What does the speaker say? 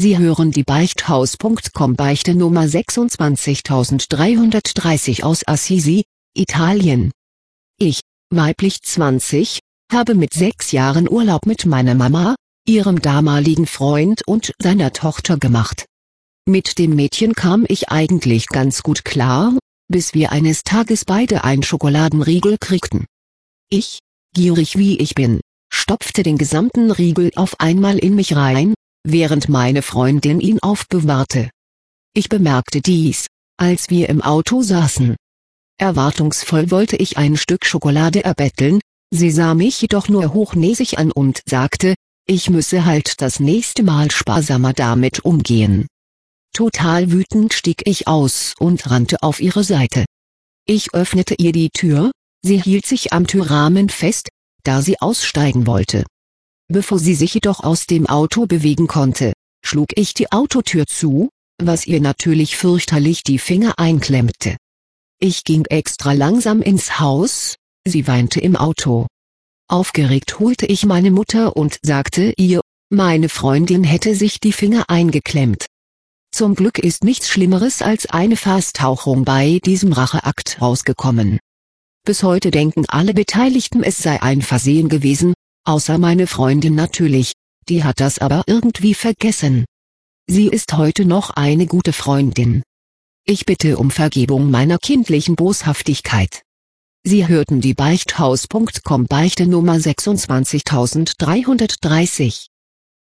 Sie hören die Beichthaus.com Beichte Nummer 26330 aus Assisi, Italien. Ich, weiblich 20, habe mit 6 Jahren Urlaub mit meiner Mama, ihrem damaligen Freund und seiner Tochter gemacht. Mit dem Mädchen kam ich eigentlich ganz gut klar, bis wir eines Tages beide einen Schokoladenriegel kriegten. Ich, gierig wie ich bin, stopfte den gesamten Riegel auf einmal in mich rein, während meine Freundin ihn aufbewahrte. Ich bemerkte dies, als wir im Auto saßen. Erwartungsvoll wollte ich ein Stück Schokolade erbetteln, sie sah mich jedoch nur hochnäsig an und sagte, ich müsse halt das nächste Mal sparsamer damit umgehen. Total wütend stieg ich aus und rannte auf ihre Seite. Ich öffnete ihr die Tür, sie hielt sich am Türrahmen fest, da sie aussteigen wollte. Bevor sie sich jedoch aus dem Auto bewegen konnte, schlug ich die Autotür zu, was ihr natürlich fürchterlich die Finger einklemmte. Ich ging extra langsam ins Haus, sie weinte im Auto. Aufgeregt holte ich meine Mutter und sagte ihr, meine Freundin hätte sich die Finger eingeklemmt. Zum Glück ist nichts Schlimmeres als eine Fasstauchung bei diesem Racheakt rausgekommen. Bis heute denken alle Beteiligten, es sei ein Versehen gewesen, außer meine Freundin natürlich, die hat das aber irgendwie vergessen. Sie ist heute noch eine gute Freundin. Ich bitte um Vergebung meiner kindlichen Boshaftigkeit. Sie hörten die Beichthaus.com Beichte Nummer 26330.